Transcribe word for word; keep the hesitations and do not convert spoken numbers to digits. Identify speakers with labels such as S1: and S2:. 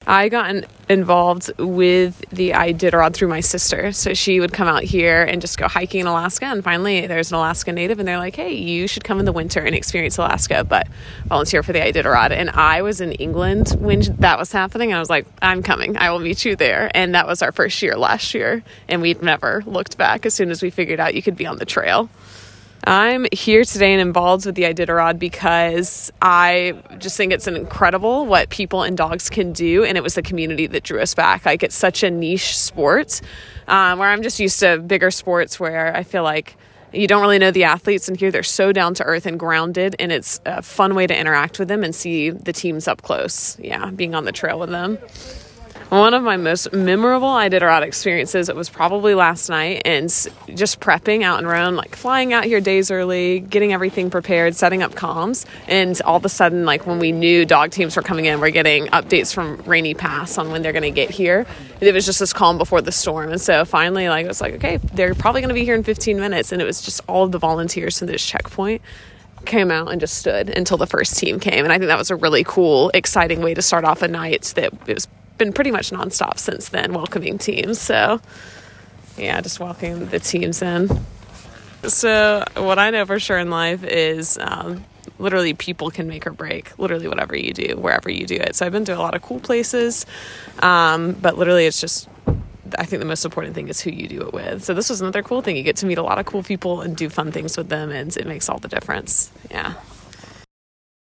S1: I got in, involved with the Iditarod through my sister. So she would come out here and just go hiking in Alaska. And finally, there's an Alaska native, and they're like, hey, you should come in the winter and experience Alaska, but volunteer for the Iditarod. And I was in England when that was happening. And I was like, I'm coming. I will meet you there. And that was our first year last year. And we've never looked back as soon as we figured out you could be on the trail. I'm here today and involved with the Iditarod because I just think it's incredible what people and dogs can do, and it was the community that drew us back. Like, it's such a niche sport, um, where I'm just used to bigger sports where I feel like you don't really know the athletes, and here they're so down to earth and grounded, and it's a fun way to interact with them and see the teams up close. Yeah, being on the trail with them. One of my most memorable Iditarod experiences, it was probably last night, and just prepping out in Roan, like flying out here days early, getting everything prepared, setting up comms, and all of a sudden, like when we knew dog teams were coming in, we're getting updates from Rainy Pass on when they're going to get here. It was just this calm before the storm, and so finally, like, it was like, okay, they're probably going to be here in fifteen minutes, and it was just all of the volunteers from this checkpoint came out and just stood until the first team came, and I think that was a really cool, exciting way to start off a night that it was been pretty much nonstop since then, welcoming teams. So yeah, just welcoming the teams in. So what I know for sure in life is um, literally people can make or break literally whatever you do, wherever you do it. So I've been to a lot of cool places, um, but literally it's just, I think the most important thing is who you do it with. So this was another cool thing. You get to meet a lot of cool people and do fun things with them, and it makes all the difference. Yeah.